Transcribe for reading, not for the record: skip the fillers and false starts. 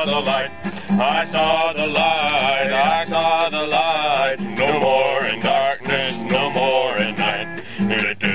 saw the light. I saw the light. I saw the light. No more in darkness, no more in night.